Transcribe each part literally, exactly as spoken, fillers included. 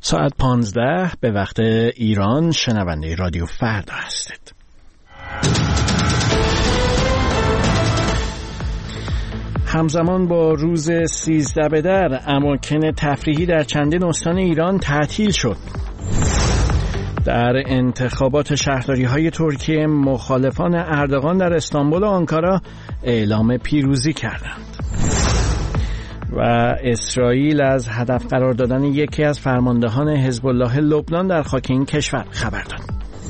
ساعت پانزده به وقت ایران، شنونده رادیو فردا هستید. همزمان با روز سیزده بدر، اماکن تفریحی در چندین استان ایران تعطیل شد. در انتخابات شهرداری‌های ترکیه، مخالفان اردوغان در استانبول و آنکارا اعلام پیروزی کردند. و اسرائیل از هدف قرار دادن یکی از فرماندهان حزب الله لبنان در خاک این کشور خبر داد.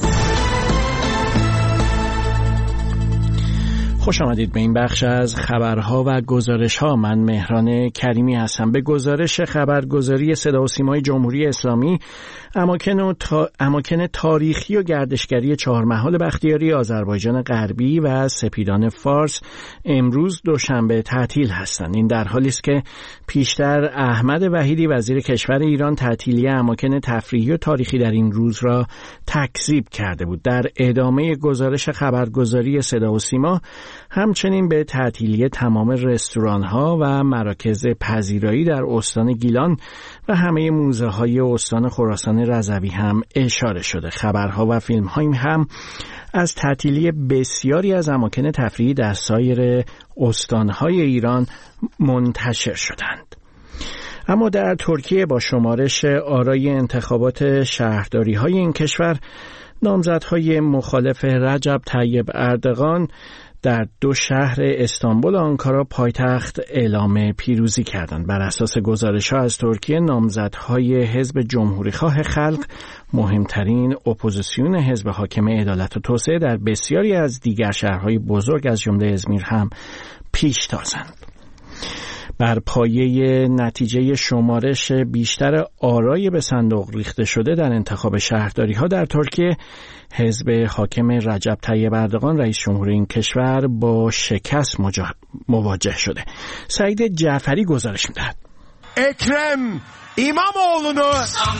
خوش آمدید به این بخش از خبرها و گزارش‌ها. من مهران کریمی هستم. به گزارش خبرگزاری صدا و سیمای جمهوری اسلامی، اماکن, و تا... اماکن تاریخی و گردشگری چهارمحال بختیاری، آذربایجان غربی و سپیدان فارس امروز دوشنبه تعطیل هستند. این در حالی است که پیشتر احمد وحیدی وزیر کشور ایران تعطیلی اماکن تفریحی و تاریخی در این روز را تکذیب کرده بود. در ادامه گزارش خبرگزاری صدا و سیما همچنین به تعطیلی تمام رستوران‌ها و مراکز پذیرایی در استان گیلان و همه موزه‌های استان خراسان رضوی هم اشاره شده. خبرها و فیلم‌هایی هم از تعطیلی بسیاری از اماکن تفریحی در سایر استان‌های ایران منتشر شدند. اما در ترکیه با شمارش آرای انتخابات شهرداری‌های این کشور، نامزدهای مخالف رجب طیب اردوغان در دو شهر استانبول و آنکارا پایتخت اعلام پیروزی کردند. بر اساس گزارش‌ها از ترکیه، نامزدهای حزب جمهوریخواه خلق، مهمترین اپوزیسیون حزب حاکم عدالت و توسعه، در بسیاری از دیگر شهرهای بزرگ از جمله ازمیر هم پیشتازند. بر پایه نتیجه شمارش بیشتر آرای به صندوق ریخته شده در انتخاب شهرداری‌ها در ترکیه، حزب حاکم رجب طیب اردوغان رئیس جمهور این کشور با شکست مواجه شده. سعید جعفری گزارش می‌دهد. اکرم ایماموغلو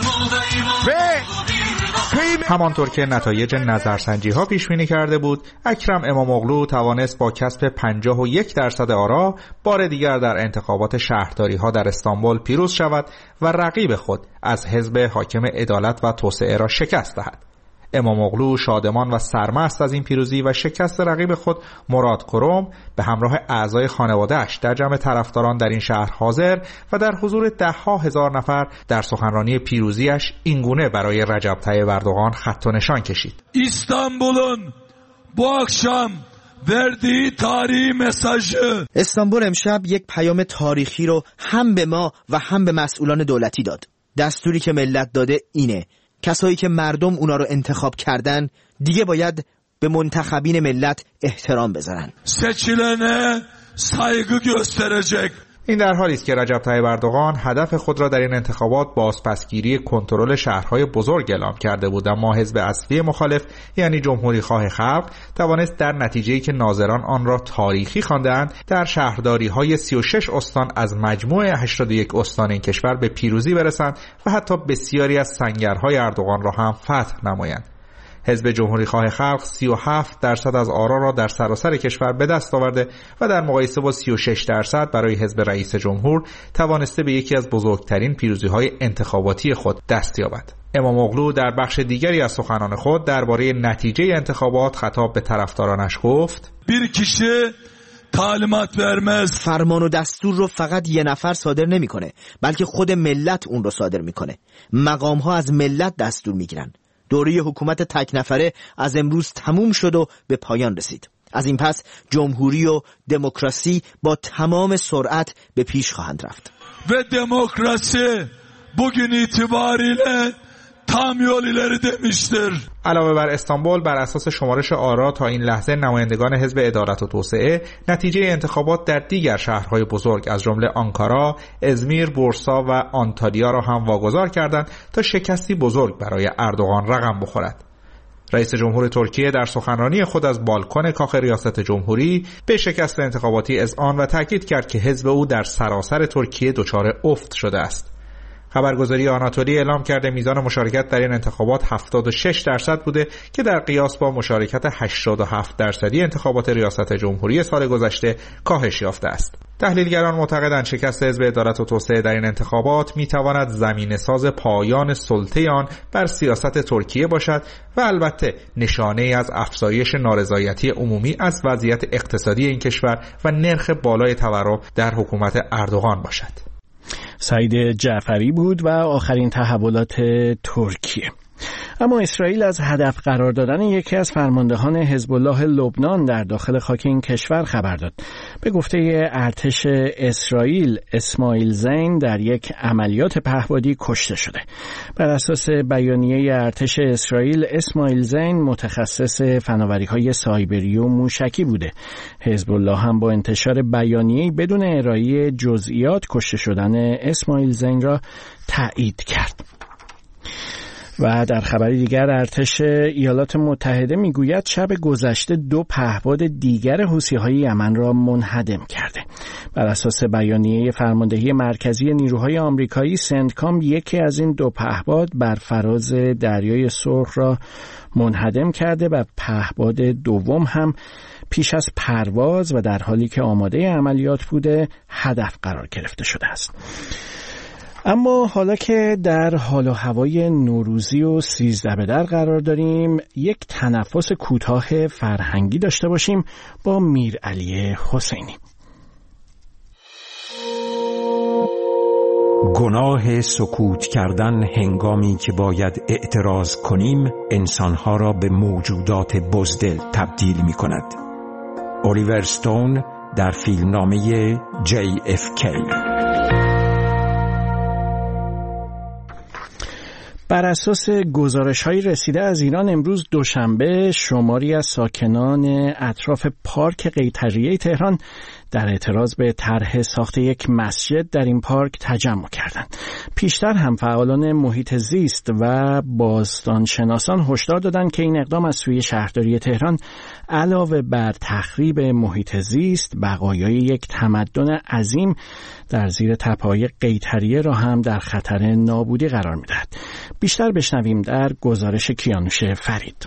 و همانطور که نتایج نظرسنجی ها پیش بینی کرده بود، اکرم اماموغلو توانست با کسب پنجاه و یک درصد آرا بار دیگر در انتخابات شهرداری ها در استانبول پیروز شود و رقیب خود از حزب حاکم عدالت و توسعه را شکست دهد. اماموغلو شادمان و سرمست از این پیروزی و شکست رقیب خود مراد کروم به همراه اعضای خانواده‌اش در جمع طرفداران در این شهر حاضر و در حضور ده ها هزار نفر در سخنرانی پیروزیش اینگونه برای رجب طیب اردوغان خط و نشان کشید: استانبول'un bu akşam verdiği tarihi mesajı. استانبول امشب یک پیام تاریخی رو هم به ما و هم به مسئولان دولتی داد. دستوری که ملت داده اینه: کسایی که مردم اونا رو انتخاب کردن دیگه باید به منتخبین ملت احترام بذارن. seçilene saygı gösterecek. این در حالی است که رجب طیب اردوغان هدف خود را در این انتخابات بازپسگیری کنترل شهرهای بزرگ اعلام کرده بود، اما حزب اصلی مخالف یعنی جمهوری خواه خلق توانست در نتیجه‌ای که ناظران آن را تاریخی خواندند در شهرداری‌های سی و شش استان از مجموع هشتاد و یک استان این کشور به پیروزی برسند و حتی بسیاری از سنگرهای اردوغان را هم فتح نمایند. حزب جمهوری خواه خلق سی و هفت درصد از آرا را در سراسر کشور به دست آورده و در مقایسه با سی و شش درصد برای حزب رئیس جمهور توانسته به یکی از بزرگترین پیروزی‌های انتخاباتی خود دست یابد. اماموغلو در بخش دیگری از سخنان خود درباره نتیجه انتخابات خطاب به طرفدارانش گفت: bir kişi تعلیمات vermez. فرمان و دستور رو فقط یه نفر صادر نمی‌کنه، بلکه خود ملت اون رو صادر می‌کنه. مقام‌ها از ملت دستور می‌گیرن. دوره حکومت تک نفره از امروز تموم شد و به پایان رسید. از این پس جمهوری و دموکراسی با تمام سرعت به پیش خواهند رفت. و دموکراسی bugün itibariyle tam yol ileri demiştir. علاوه بر استانبول، بر اساس شمارش آرا تا این لحظه نمایندگان حزب عدالت و توسعه نتیجه انتخابات در دیگر شهرهای بزرگ از جمله آنکارا، ازمیر، بورسا و آنتالیا را هم واگذار کردند تا شکستی بزرگ برای اردوغان رقم بخورد. رئیس جمهور ترکیه در سخنرانی خود از بالکن کاخ ریاست جمهوری به شکست انتخاباتی اذعان و تاکید کرد که حزب او در سراسر ترکیه دچار افت شده است. خبرگزاری آناتولی اعلام کرده میزان مشارکت در این انتخابات هفتاد و شش درصد بوده که در قیاس با مشارکت هشتاد و هفت درصدی انتخابات ریاست جمهوری سال گذشته کاهش یافته است. تحلیلگران معتقدند شکست حزب عدالت و توسعه در این انتخابات میتواند زمینه‌ساز پایان سلطه آن بر سیاست ترکیه باشد و البته نشانه از افزایش نارضایتی عمومی از وضعیت اقتصادی این کشور و نرخ بالای تورم در حکومت اردوغان باشد. سعید جعفری بود و آخرین تحولات ترکیه. اما اسرائیل از هدف قرار دادن یکی از فرماندهان حزب الله لبنان در داخل خاک این کشور خبر داد. به گفته ارتش اسرائیل، اسماعیل زین در یک عملیات پهپادی کشته شده. بر اساس بیانیه ارتش اسرائیل، اسماعیل زین متخصص فناوری‌های سایبری و موشکی بوده. حزب الله هم با انتشار بیانیه‌ای بدون ارائه جزئیات کشته شدن اسماعیل زین را تایید کرد. و در خبری دیگر ارتش ایالات متحده میگوید شب گذشته دو پهپاد دیگر حوثی‌های یمن را منهدم کرده. بر اساس بیانیه فرماندهی مرکزی نیروهای آمریکایی، سنتکام یکی از این دو پهپاد بر فراز دریای سرخ را منهدم کرده و پهپاد دوم هم پیش از پرواز و در حالی که آماده عملیات بوده هدف قرار گرفته شده است. اما حالا که در حال و هوای نوروزی و سیزده به در قرار داریم، یک تنفس کوتاه فرهنگی داشته باشیم با میرعلی حسینی. گناه سکوت کردن هنگامی که باید اعتراض کنیم انسانها را به موجودات بزدل تبدیل می کند. الیور استون در فیلمنامه جی اف کی. بر اساس گزارش‌های رسیده از ایران، امروز دوشنبه شماری از ساکنان اطراف پارک قیطریه تهران در اعتراض به طرح ساخت یک مسجد در این پارک تجمع کردند. پیشتر هم فعالان محیط زیست و باستانشناسان هشدار دادند که این اقدام از سوی شهرداری تهران علاوه بر تخریب محیط زیست، بقایای یک تمدن عظیم در زیر تپه‌های قیطریه را هم در خطر نابودی قرار می‌دهد. بیشتر بشنویم در گزارش کیانوش فرید.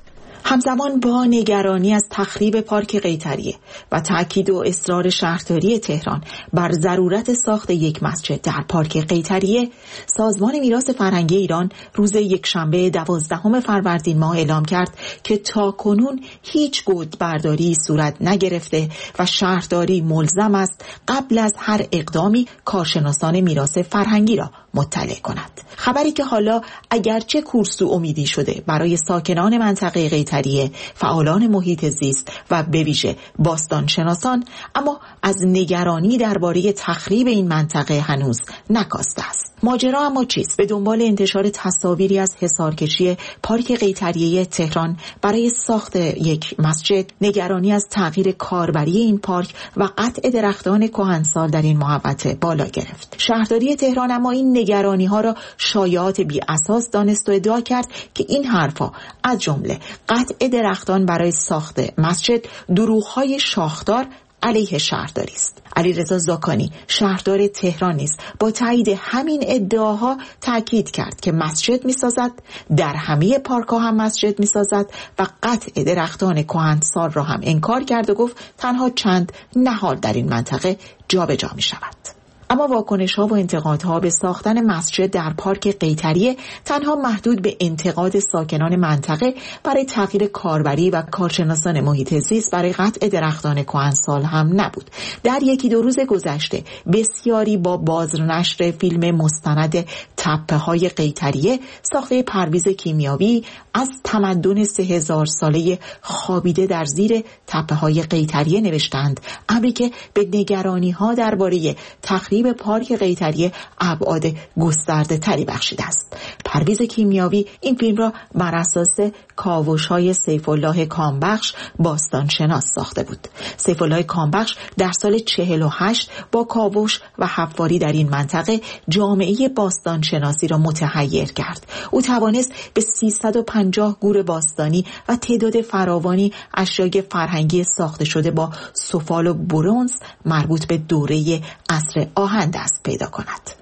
همزمان با نگرانی از تخریب پارک قیطریه و تأکید و اصرار شهرداری تهران بر ضرورت ساخت یک مسجد در پارک قیطریه، سازمان میراث فرهنگی ایران روز یکشنبه دوازدهم فروردین ماه اعلام کرد که تاکنون هیچ گودبرداری صورت نگرفته و شهرداری ملزم است قبل از هر اقدامی کارشناسان میراث فرهنگی را مطلع کند. خبری که حالا اگرچه کورسو امیدی شده برای ساکنان منطقه قیطریه، فعالان محیط زیست و به ویژه باستانشناسان، اما از نگرانی درباره تخریب این منطقه هنوز نکاسته است. ماجرا اما چیست؟ به دنبال انتشار تصاویری از حصارکشی پارک قیطریه تهران برای ساخت یک مسجد، نگرانی از تغییر کاربری این پارک و قطع درختان کهنسال در این محوطه بالا گرفت. شهرداری تهران اما این نگرانی ها را شایعات بی اساس دانست و ادعا کرد که این حرفا از جمله قطع درختان برای ساخت مسجد دروغ‌های شاخدار علیه شهرداری است. علیرضا زاکانی شهردار تهران نیز با تایید همین ادعاها تاکید کرد که مسجد می‌سازد، در همه پارک‌ها هم مسجد می‌سازد و قطع درختان کهنسال را هم انکار کرد و گفت تنها چند نهال در این منطقه جابجا می‌شود. اما واکنش‌ها و انتقادها به ساختن مسجد در پارک قیطریه تنها محدود به انتقاد ساکنان منطقه برای تغییر کاربری و کارشناسان محیط زیست برای قطع درختان کهنسال هم نبود. در یکی دو روز گذشته بسیاری با بازنشر فیلم مستند تپه‌های قیطریه ساخته پرویز کیمیاوی از تمدن سه هزار ساله خوابیده در زیر تپه‌های قیطریه نوشتند، امری که به نگرانی‌ها درباره تخریب به پارک قیطریه ابعاد گسترده تری بخشیده است. پرویز کیمیاوی این فیلم را بر اساس کاوش‌های سیف الله کامبخش باستانشناس ساخته بود. سیف الله کامبخش در سال چهل و هشت با کاوش و حفاری در این منطقه جامعه باستانشناسی را متحیر کرد. او توانست به سیصد و پنجاه گور باستانی و تعداد فراوانی اشیاء فرهنگی ساخته شده با سفال و برنز مربوط به دوره عصر آهن دست پیدا کند.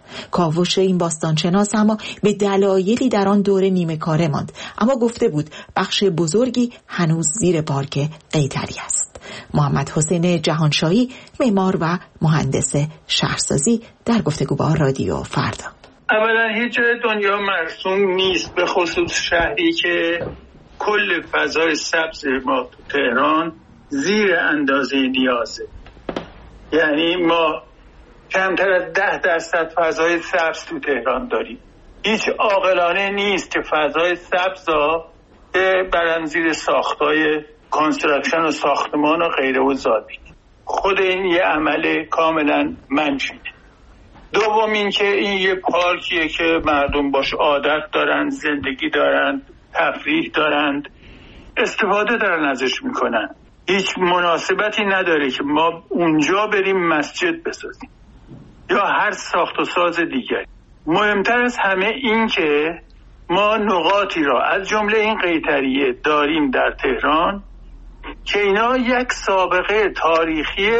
کاوش این باستانشناس اما به دلایلی در آن دوره نیمه کاره ماند، اما گفته بود بخش بزرگی هنوز زیر پارک قیطری است. محمد حسین جهانشاهی، معمار و مهندس شهرسازی، در گفتگو با رادیو فردا: اولا هیچ جای دنیا مرسوم نیست، به خصوص شهری که کل فضای سبز ما تو تهران زیر اندازه نیازه. یعنی ما کمتر از ده درصد فضای سبز تو تهران داریم. هیچ عاقلانه نیست که فضای سبز را برن زیر ساختای کنستراکشن و ساختمان و غیره و زادی. خود این یه عمل کاملا منفیه. دوم این که این یه پارکیه که مردم باش عادت دارن، زندگی دارن، تفریح دارند، استفاده دارن ازش میکنن. هیچ مناسبتی نداره که ما اونجا بریم مسجد بسازیم یا هر ساخت و ساز دیگری. مهمتر از همه این که ما نقاطی را از جمله این قیطریه داریم در تهران که اینا یک سابقه تاریخی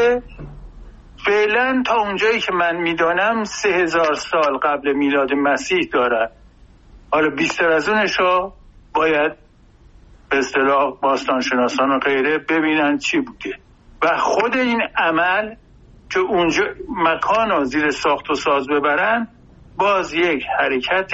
فعلا تا اونجایی که من میدانم سه هزار سال قبل میلاد مسیح دارن. حالا بیشتر از اونشو باید به اصطلاح باستانشناسان و غیره ببینن چی بوده. و خود این عمل که اونجا مکان رو زیر ساخت و ساز ببرن باز یک حرکت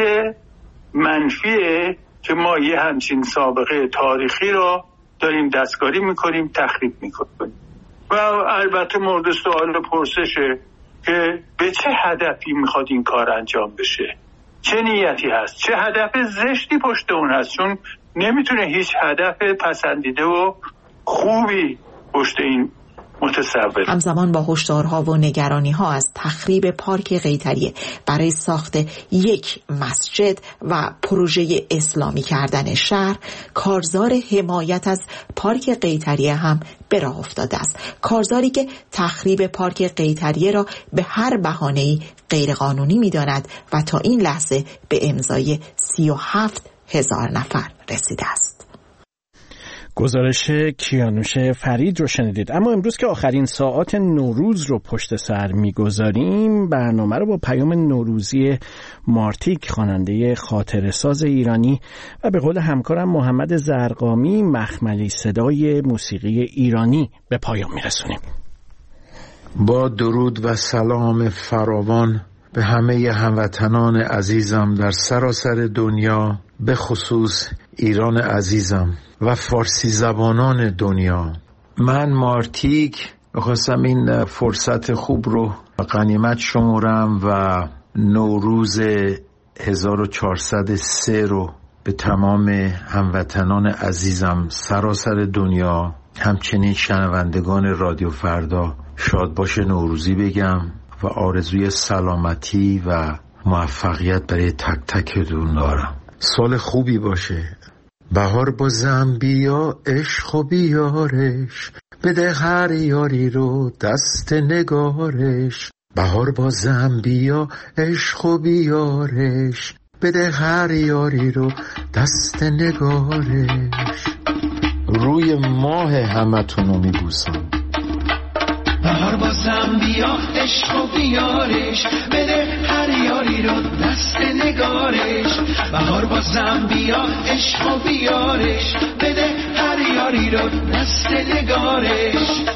منفیه که ما یه همچین سابقه تاریخی رو داریم دستکاری میکنیم، تخریب میکنیم. و البته مورد سوال پرسشه که به چه هدفی میخواد این کار انجام بشه، چه نیتی هست، چه هدف زشتی پشت اون هست، چون نمیتونه هیچ هدف پسندیده و خوبی پشت این متصور. همزمان با هشدارها و نگرانی‌ها از تخریب پارک قیطریه برای ساخت یک مسجد و پروژه اسلامی کردن شهر، کارزار حمایت از پارک قیطریه هم به راه افتاده است. کارزاری که تخریب پارک قیطریه را به هر بهانه‌ای غیرقانونی می‌داند و تا این لحظه به امضای سی و هفت هزار نفر رسیده است. گزارش کیانوش فرید رو شنیدید. اما امروز که آخرین ساعات نوروز رو پشت سر میگذاریم، برنامه رو با پیام نوروزی مارتیک، خواننده خاطره ساز ایرانی و به قول همکارم محمد زرقامی، مخملی صدای موسیقی ایرانی به پایان میرسونیم. با درود و سلام فراوان به همه هموطنان عزیزم در سراسر دنیا، به خصوص ایران عزیزم و فارسی زبانان دنیا. من مارتیک می‌خواستم این فرصت خوب رو غنیمت شمرم و نوروز هزار و چهارصد و سه رو به تمام هموطنان عزیزم سراسر دنیا، همچنین شنوندگان رادیو فردا، شاد باشه نوروزی بگم و آرزوی سلامتی و موفقیت برای تک تکتون دارم. سال خوبی باشه. بهار بازم بیا عشق و بیارش، بده هر یاری رو دست نگارش. بهار بازم بیا عشق و بیارش، بده هر یاری رو دست نگارش. روی ماه همتون رو میبوسم. بهار بازم بیا عشق و بیارش، بده هر یاری رو دست نگارش. بهار بازم بیا عشق و بیارش، بده هر یاری رو دست نگارش.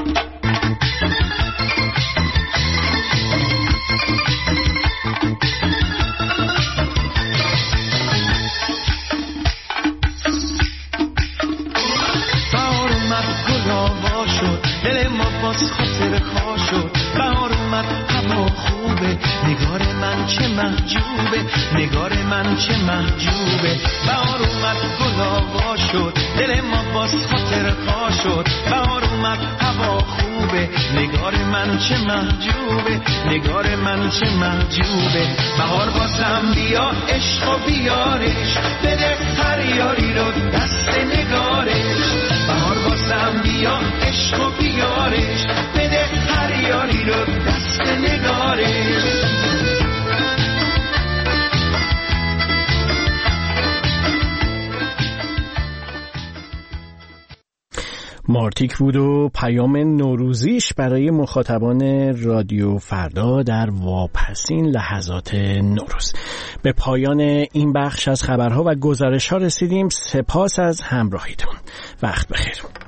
بهار اومد گل آوا شد، دل ما باز خاطر خواه شد. بهار اومد هوا خوبه، نگار من چه محجوبه، نگار من چه محجوبه. بهار اومد گل آوا شد، دل ما باز خاطر خواه شد. بهار اومد هوا خوبه، نگار من چه محجوبه، نگار من چه محجوبه. بهار بازم بیا عشق و بیارش، بده هر یاری رو دست نگارش. بهار بازم بیا عشق و بیارش، بده هر یاری رو دست نگارش. مارتیک بود و پیام نوروزیش برای مخاطبان رادیو فردا در واپسین لحظات نوروز. به پایان این بخش از خبرها و گزارش‌ها رسیدیم. سپاس از همراهیتون. وقت بخیر.